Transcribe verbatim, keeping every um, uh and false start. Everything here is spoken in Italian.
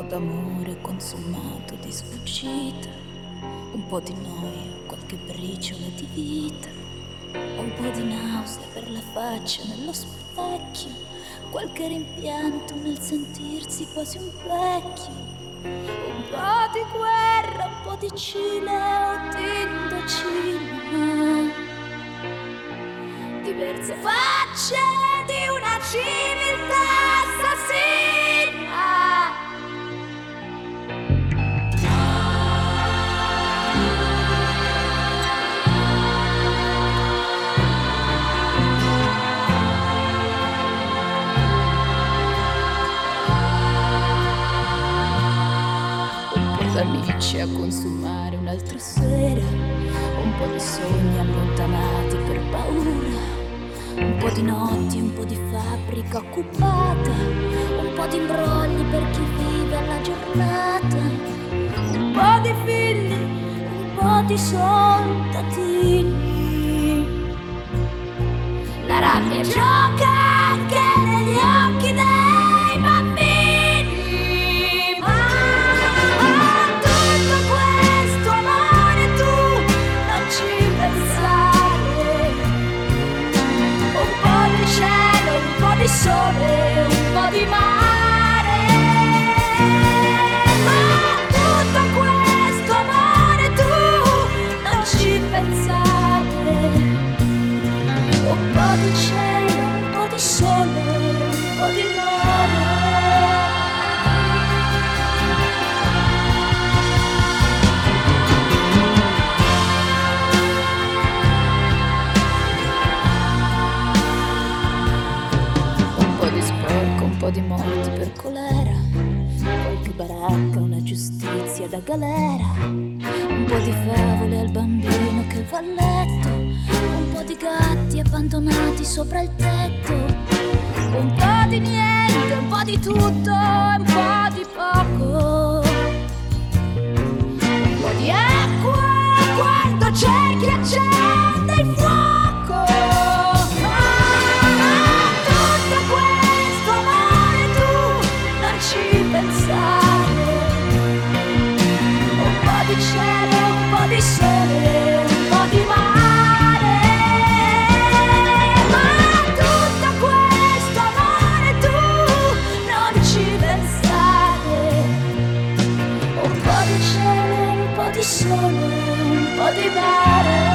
d'amore consumato di sfuggita, un po' di noia, qualche briciola di vita, un po' di nausea per la faccia nello specchio, qualche rimpianto nel sentirsi quasi un vecchio, un po' di guerra, un po' di Cile o di Indocina, diverse facce di una civiltà assassina. Amici a consumare un'altra sera, un po' di sogni allontanati per paura, un po' di notti, un po' di fabbrica occupata, un po' di imbrogli per chi vive alla giornata, un po' di figli, un po' di soldatini. La rabbia gioca anche negli occhi dei bambini. Di sole, un po' di mare, ma tutto questo amore tu non ci pensare. Un po' di cielo, un po' di sole, un po' di mare. Un po' di morti per colera, qualche baracca, una giustizia da galera, un po' di favole al bambino che va a letto, un po' di gatti abbandonati sopra il tetto, un po' di niente, un po' di tutto e un po' di poco, un po' di acqua quando cerchi accende il fuoco. Un po' di cielo, un po' di sole, un po' di mare, ma tutto questo amore tu non ci pensare. Un po' di cielo, un po' di sole, un po' di mare.